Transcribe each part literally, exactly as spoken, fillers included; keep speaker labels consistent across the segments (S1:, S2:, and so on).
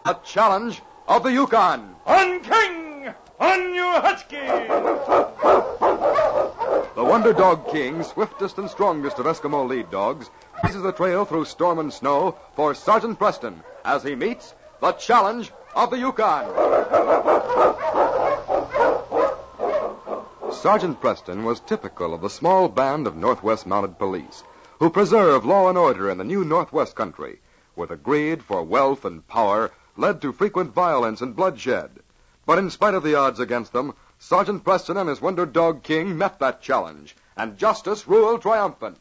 S1: A challenge of the Yukon.
S2: On King! On you, Husky!
S1: The Wonder Dog King, swiftest and strongest of Eskimo lead dogs, blazes the trail through storm and snow for Sergeant Preston as he meets the challenge of the Yukon. Sergeant Preston was typical of the small band of Northwest Mounted Police who preserve law and order in the new Northwest country, where the greed for wealth and power led to frequent violence and bloodshed. But in spite of the odds against them, Sergeant Preston and his Wonder Dog King met that challenge, and justice ruled triumphant.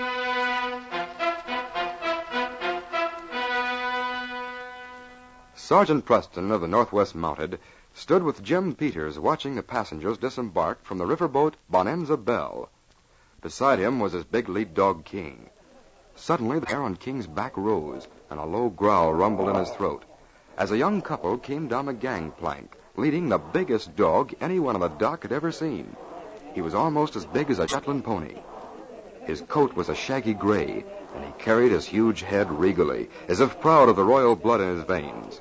S1: Sergeant Preston of the Northwest Mounted stood with Jim Peters watching the passengers disembark from the riverboat Bonanza Belle. Beside him was his big lead dog King. Suddenly, the hair on King's back rose, and a low growl rumbled in his throat, as a young couple came down the gangplank, leading the biggest dog anyone on the dock had ever seen. He was almost as big as a Shetland pony. His coat was a shaggy gray, and he carried his huge head regally, as if proud of the royal blood in his veins.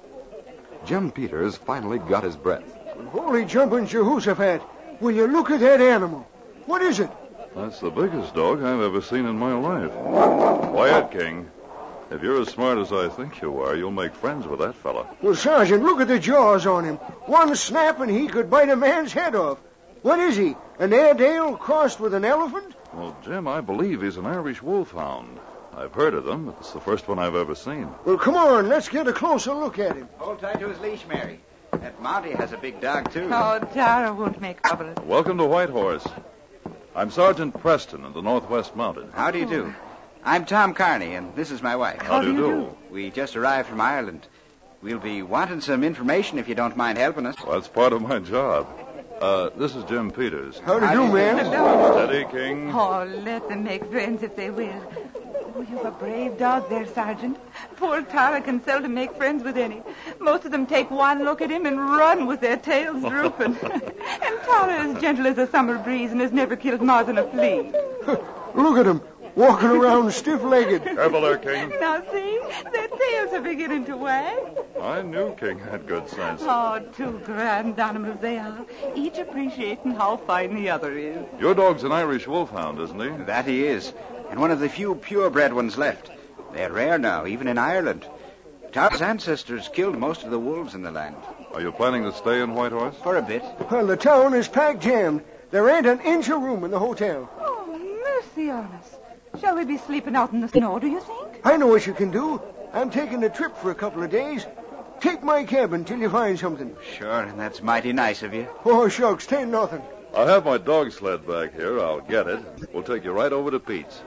S1: Jim Peters finally got his breath.
S3: Holy jumping Jehoshaphat! Will you look at that animal? What is it?
S4: That's the biggest dog I've ever seen in my life. Quiet, King. If you're as smart as I think you are, you'll make friends with that fella.
S3: Well, Sergeant, look at the jaws on him. One snap and he could bite a man's head off. What is he? An Airedale crossed with an elephant?
S4: Well, Jim, I believe he's an Irish wolfhound. I've heard of them, but it's the first one I've ever seen.
S3: Well, come on, let's get a closer look at him.
S5: Hold tight to his leash, Mary. That Monty has a big dog, too.
S6: Oh, Tara won't make trouble.
S4: Welcome to Whitehorse. I'm Sergeant Preston of the Northwest Mounted.
S5: How do you do? I'm Tom Carney, and this is my wife.
S4: How do you do?
S5: We just arrived from Ireland. We'll be wanting some information if you don't mind helping us.
S4: Well, that's part of my job. Uh, this is Jim Peters.
S3: How do you do, ma'am?
S4: Steady, King.
S6: Oh, let them make friends if they will. Oh, you've a brave dog there, Sergeant. Poor Tara can seldom make friends with any. Most of them take one look at him and run with their tails drooping. And Tara is gentle as a summer breeze and has never killed more than a flea.
S3: Look at him, walking around stiff-legged.
S4: Careful there, King.
S6: Now, see, their tails are beginning to wag.
S4: I knew King had good sense.
S6: Oh, two grand animals they are, each appreciating how fine the other is.
S4: Your dog's an Irish wolfhound, isn't he?
S5: That he is, and one of the few purebred ones left. They're rare now, even in Ireland. Tara's ancestors killed most of the wolves in the land.
S4: Are you planning to stay in Whitehorse?
S5: For a bit.
S3: Well, the town is packed jammed. There ain't an inch of room in the hotel.
S6: Oh, mercy on us. Shall we be sleeping out in the snow, do you think?
S3: I know what you can do. I'm taking a trip for a couple of days. Take my cabin till you find something.
S5: Sure, and that's mighty nice of you.
S3: Oh, shucks, tain't nothing.
S4: I have my dog sled back here. I'll get it. We'll take you right over to Pete's.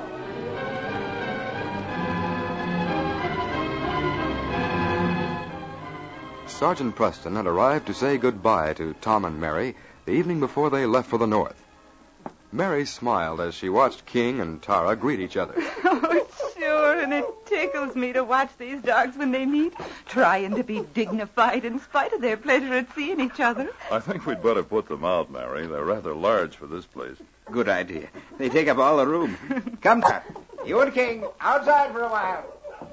S1: Sergeant Preston had arrived to say goodbye to Tom and Mary the evening before they left for the north. Mary smiled as she watched King and Tara greet each other.
S6: Oh, sure, and it tickles me to watch these dogs when they meet, trying to be dignified in spite of their pleasure at seeing each other.
S4: I think we'd better put them out, Mary. They're rather large for this place.
S5: Good idea. They take up all the room. Come, Tara. You and King, outside for a while.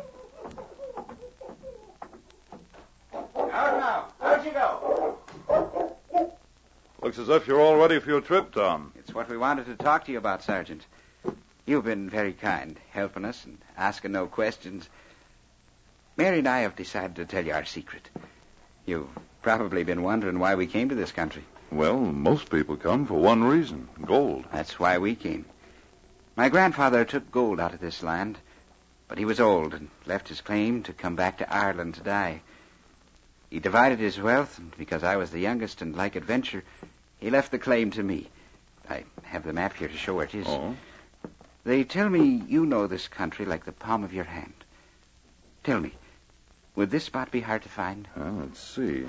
S5: Out now. Out you go.
S4: Looks as if you're all ready for your trip, Tom.
S5: It's what we wanted to talk to you about, Sergeant. You've been very kind, helping us and asking no questions. Mary and I have decided to tell you our secret. You've probably been wondering why we came to this country.
S4: Well, most people come for one reason, gold.
S5: That's why we came. My grandfather took gold out of this land, but he was old and left his claim to come back to Ireland to die. He divided his wealth, and because I was the youngest and like adventure, he left the claim to me. I have the map here to show where it is.
S4: Oh?
S5: They tell me you know this country like the palm of your hand. Tell me, would this spot be hard to find?
S4: Well, let's see.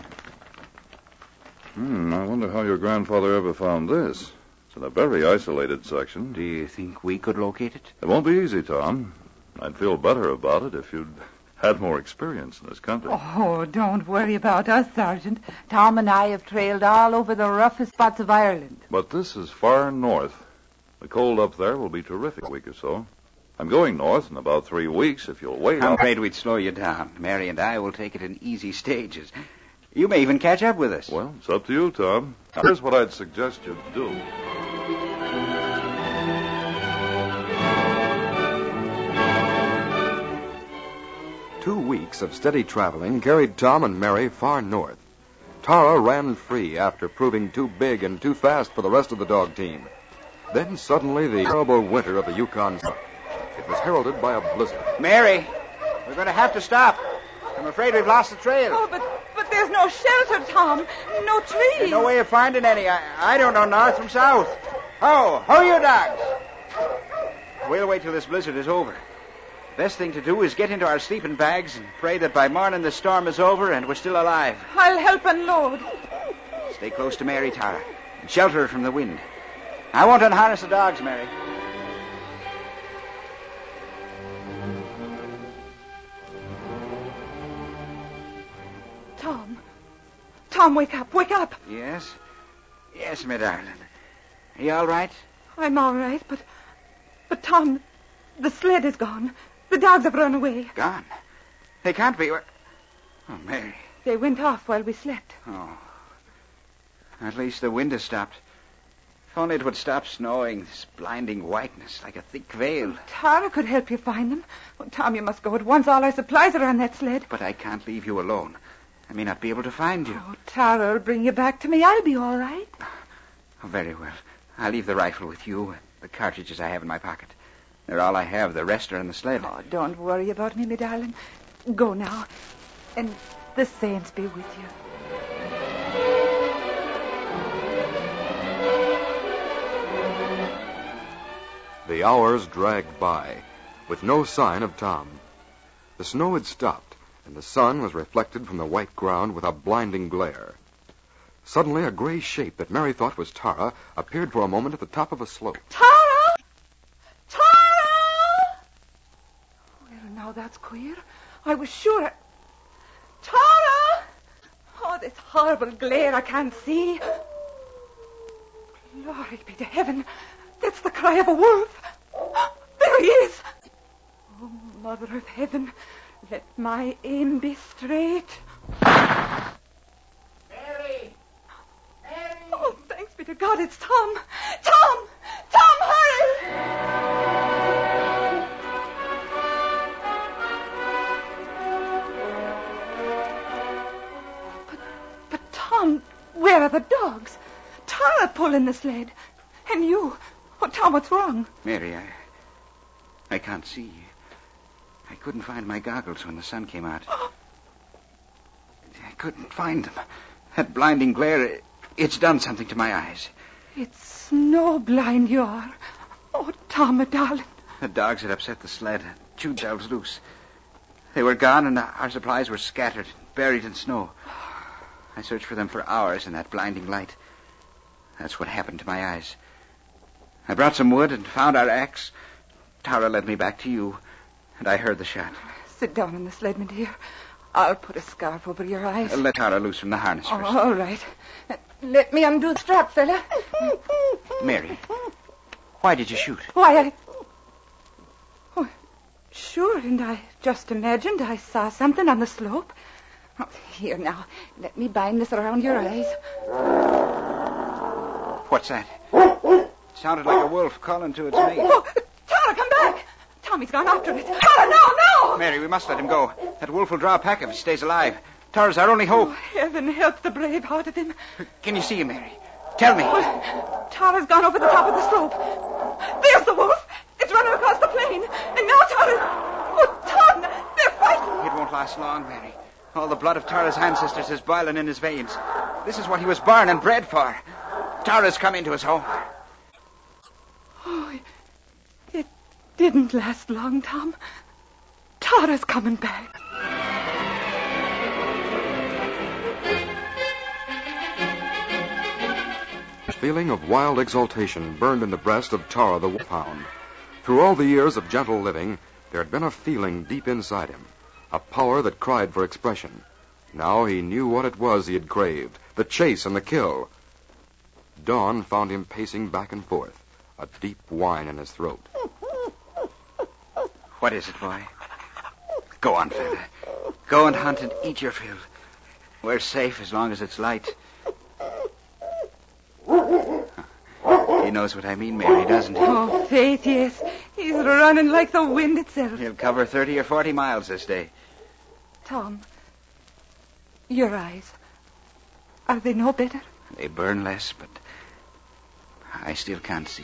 S4: Hmm, I wonder how your grandfather ever found this. It's in a very isolated section.
S5: Do you think we could locate it?
S4: It won't be easy, Tom. I'd feel better about it if you'd had more experience in this country.
S6: Oh, don't worry about us, Sergeant. Tom and I have trailed all over the roughest spots of Ireland.
S4: But this is far north. The cold up there will be terrific a week or so. I'm going north in about three weeks. If you'll wait,
S5: I'm
S4: I'll...
S5: afraid we'd slow you down. Mary and I will take it in easy stages. You may even catch up with us.
S4: Well, it's up to you, Tom. Now, here's what I'd suggest you do.
S1: Two weeks of steady traveling carried Tom and Mary far north. Tara ran free after proving too big and too fast for the rest of the dog team. Then suddenly the terrible winter of the Yukon struck. It was heralded by a blizzard.
S5: Mary, we're going to have to stop. I'm afraid we've lost the trail.
S6: Oh, but but there's no shelter, Tom. No trees.
S5: There's no way of finding any. I, I don't know north from south. Ho, ho, you dogs. We'll wait till this blizzard is over. The best thing to do is get into our sleeping bags and pray that by morning the storm is over and we're still alive.
S6: I'll help unload.
S5: Stay close to Mary, Tara, and shelter her from the wind. I won't unharness the dogs, Mary.
S6: Tom. Tom, wake up, wake up.
S5: Yes? Yes, my darling. Are you all right?
S6: I'm all right, but... But, Tom, the sled is gone. The dogs have run away.
S5: Gone? They can't be. Oh, Mary.
S6: They went off while we slept.
S5: Oh. At least the wind has stopped. If only it would stop snowing, this blinding whiteness, like a thick veil.
S6: Tara could help you find them. Oh, Tom, you must go at once. All our supplies are on that sled.
S5: But I can't leave you alone. I may not be able to find you.
S6: Oh, Tara will bring you back to me. I'll be all right.
S5: Oh, very well. I'll leave the rifle with you and the cartridges I have in my pocket. They're all I have. The rest are in the sled.
S6: Oh, don't worry about me, my darling. Go now. And the saints be with you.
S1: The hours dragged by, with no sign of Tom. The snow had stopped, and the sun was reflected from the white ground with a blinding glare. Suddenly, a gray shape that Mary thought was Tara appeared for a moment at the top of a slope.
S6: Tara! Tara! Well, now that's queer. I was sure... I... Tara! Oh, this horrible glare, I can't see. Glory be to heaven. That's the cry of a wolf. There he is. Oh, Mother of Heaven, let my aim be straight.
S5: Mary! Mary!
S6: Oh, thanks be to God, it's Tom. Tom! Tom, hurry! But, but Tom, where are the dogs? Tara pulling the sled. And you... Oh, Tom, what's wrong?
S5: Mary, I... I can't see. I couldn't find my goggles when the sun came out. I couldn't find them. That blinding glare, it's done something to my eyes.
S6: It's snow blind you are. Oh, Tom, my darling.
S5: The dogs had upset the sled and chewed themselves loose. They were gone and our supplies were scattered, buried in snow. I searched for them for hours in that blinding light. That's what happened to my eyes. I brought some wood and found our axe. Tara led me back to you, and I heard the shot.
S6: Sit down in the sled, my dear. I'll put a scarf over your eyes.
S5: Uh, let Tara loose from the harness
S6: Oh,
S5: first.
S6: all right. Uh, let me undo the strap, fella.
S5: Mary, why did you shoot?
S6: Why, I... Oh, sure, and I just imagined I saw something on the slope. Oh, here, now, let me bind this around your eyes.
S5: What's that? It sounded like a wolf calling to its mate.
S6: Oh, Tara, come back! Tommy's gone after it. Tara, no, no!
S5: Mary, we must let him go. That wolf will draw a pack if he stays alive. Tara's our only hope.
S6: Oh, heaven help the brave heart of him.
S5: Can you see him, Mary? Tell me.
S6: Well, Tara's gone over the top of the slope. There's the wolf. It's running across the plain. And now Tara... Oh, Tom, they're fighting.
S5: It won't last long, Mary. All the blood of Tara's ancestors is boiling in his veins. This is what he was born and bred for. Tara's come into his home.
S6: Oh, it didn't last long, Tom. Tara's coming back.
S1: A feeling of wild exultation burned in the breast of Tara the wolfhound. Through all the years of gentle living, there had been a feeling deep inside him, a power that cried for expression. Now he knew what it was he had craved, the chase and the kill. Dawn found him pacing back and forth, a deep whine in his throat.
S5: What is it, boy? Go on, fella. Go and hunt and eat your fill. We're safe as long as it's light. He knows what I mean, Mary, doesn't he?
S6: Oh, Faith, yes. He's running like the wind itself.
S5: He'll cover thirty or forty miles this day.
S6: Tom, your eyes, are they no better?
S5: They burn less, but I still can't see.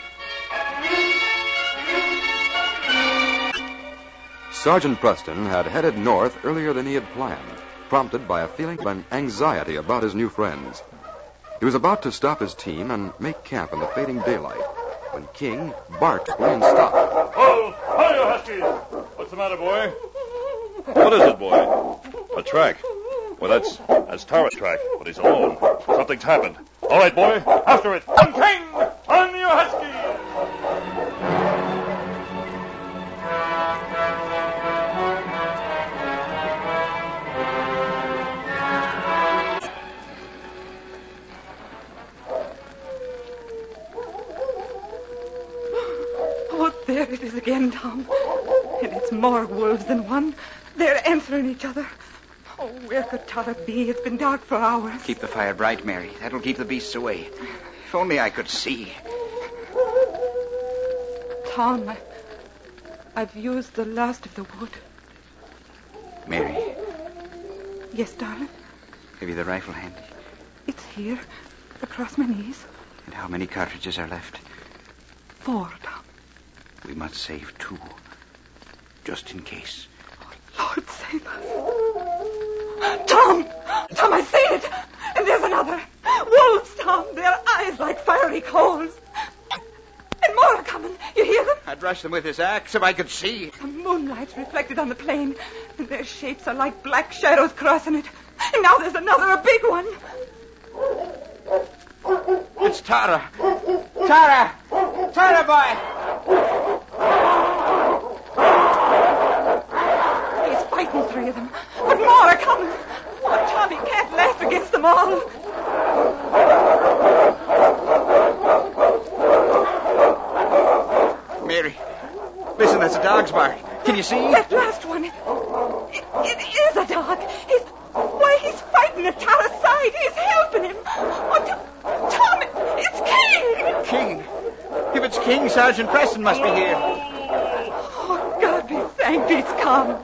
S1: Sergeant Preston had headed north earlier than he had planned, prompted by a feeling of anxiety about his new friends. He was about to stop his team and make camp in the fading daylight when King barked and stopped.
S2: Oh, hi, you Huskies! What's the matter, boy?
S4: What is it, boy? A track. Well, that's that's Tara's track, but he's alone. Something's happened.
S2: All right, boy, after it. On King! On you Huskies!
S6: There it is again, Tom. And it's more wolves than one. They're answering each other. Oh, where could Tara be? It's been dark for hours.
S5: Keep the fire bright, Mary. That'll keep the beasts away. If only I could see.
S6: Tom, I, I've used the last of the wood.
S5: Mary,
S6: Yes, darling?
S5: have you the rifle handy?
S6: It's here, across my knees.
S5: And how many cartridges are left?
S6: Four, Tom.
S5: We must save two, just in case.
S6: Lord save us. Tom! Tom, I see it! And there's another. Wolves, Tom. Their eyes like fiery coals. And more are coming. You hear them?
S5: I'd rush them with this axe if I could see.
S6: The moonlight's reflected on the plain, and their shapes are like black shadows crossing it. And now there's another, a big one.
S5: It's Tara. Tara! Tara, boy!
S6: He's fighting three of them, but more are coming. Oh, Tommy can't last against them all.
S5: Mary, listen, that's a dog's bark. Can you see?
S6: That last one, it, it, it is a dog. He's, why, he's fighting at Tara's side. He's helping him. Oh, Tom, Tom, it's King.
S5: King. If it's King, Sergeant Preston must be here.
S6: Oh, God be thanked he's come.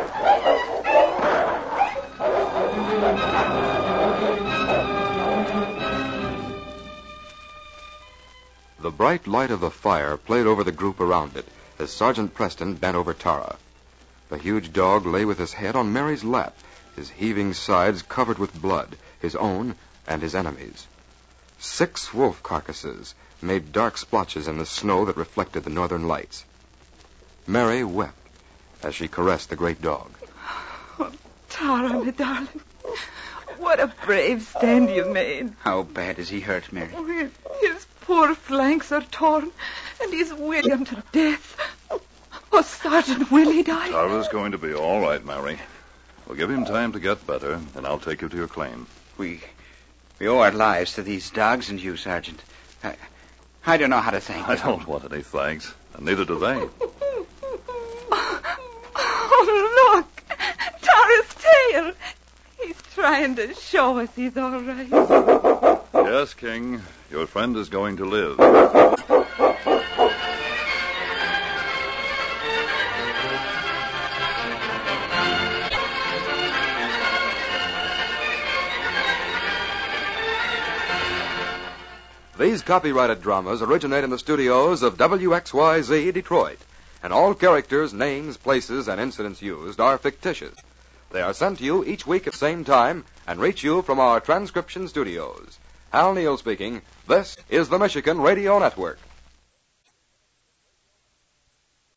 S1: The bright light of the fire played over the group around it as Sergeant Preston bent over Tara. The huge dog lay with his head on Mary's lap, his heaving sides covered with blood, his own and his enemy's. Six wolf carcasses made dark splotches in the snow that reflected the northern lights. Mary wept as she caressed the great dog.
S6: Oh, Tara, my darling. What a brave stand you made.
S5: How bad is he hurt, Mary?
S6: Oh, his, his poor flanks are torn, and he's weary to death. Oh, Sergeant, will he die?
S4: Tara's going to be all right, Mary. We'll give him time to get better, and I'll take you to your claim.
S5: We we owe our lives to these dogs and you, Sergeant. I, I don't know how to thank you.
S4: I don't want any thanks, and neither do they.
S6: Oh, look! Tara's tail! He's trying to show us he's all right.
S4: Yes, King, your friend is going to live.
S1: These copyrighted dramas originate in the studios of W X Y Z Detroit, and all characters, names, places, and incidents used are fictitious. They are sent to you each week at the same time and reach you from our transcription studios. Hal Neal speaking. This is the Michigan Radio Network.